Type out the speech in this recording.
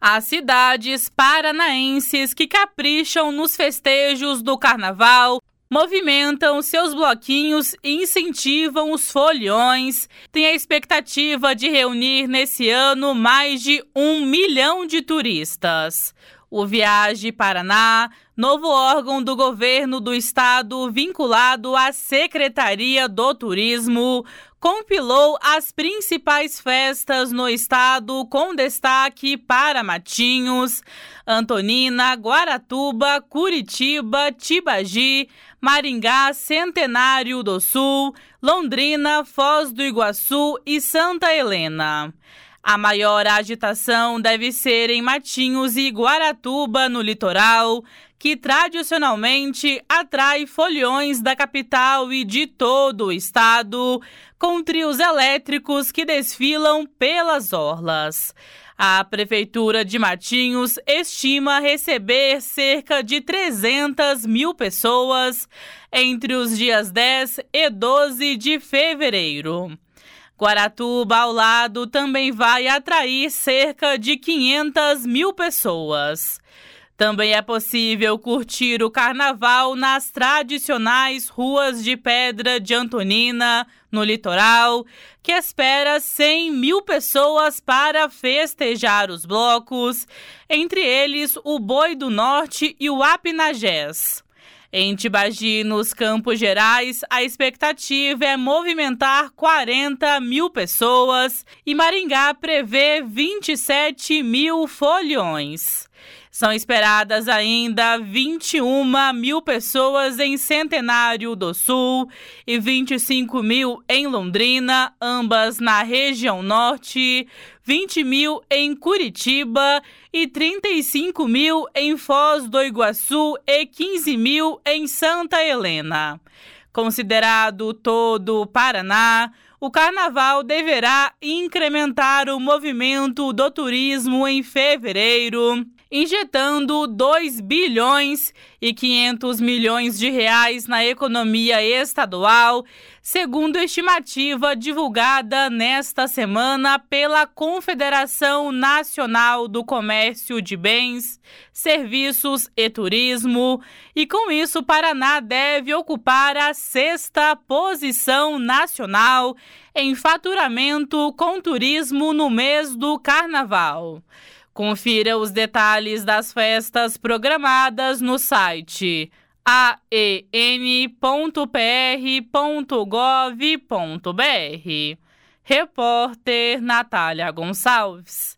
As cidades paranaenses que capricham nos festejos do carnaval movimentam seus bloquinhos e incentivam os foliões. Tem a expectativa de reunir nesse ano mais de 1 milhão de turistas. O Viaje Paraná, novo órgão do governo do estado vinculado à Secretaria do Turismo, compilou as principais festas no estado com destaque para Matinhos, Antonina, Guaratuba, Curitiba, Tibagi, Maringá, Centenário do Sul, Londrina, Foz do Iguaçu e Santa Helena. A maior agitação deve ser em Matinhos e Guaratuba, no litoral, que tradicionalmente atrai foliões da capital e de todo o estado, com trios elétricos que desfilam pelas orlas. A Prefeitura de Matinhos estima receber cerca de 300 mil pessoas entre os dias 10 e 12 de fevereiro. Guaratuba, ao lado, também vai atrair cerca de 500 mil pessoas. Também é possível curtir o carnaval nas tradicionais ruas de pedra de Antonina, no litoral, que espera 100 mil pessoas para festejar os blocos, entre eles o Boi do Norte e o Apinagés. Em Tibagi, nos Campos Gerais, a expectativa é movimentar 40 mil pessoas e Maringá prevê 27 mil foliões. São esperadas ainda 21 mil pessoas em Centenário do Sul e 25 mil em Londrina, ambas na região norte, 20 mil em Curitiba e 35 mil em Foz do Iguaçu e 15 mil em Santa Helena. Considerado todo o Paraná, o carnaval deverá incrementar o movimento do turismo em fevereiro, injetando 2 bilhões e 500 milhões de reais na economia estadual, segundo estimativa divulgada nesta semana pela Confederação Nacional do Comércio de Bens, Serviços e Turismo, e com isso Paraná deve ocupar a 6ª posição nacional em faturamento com turismo no mês do carnaval. Confira os detalhes das festas programadas no site aen.pr.gov.br. Repórter Natália Gonçalves.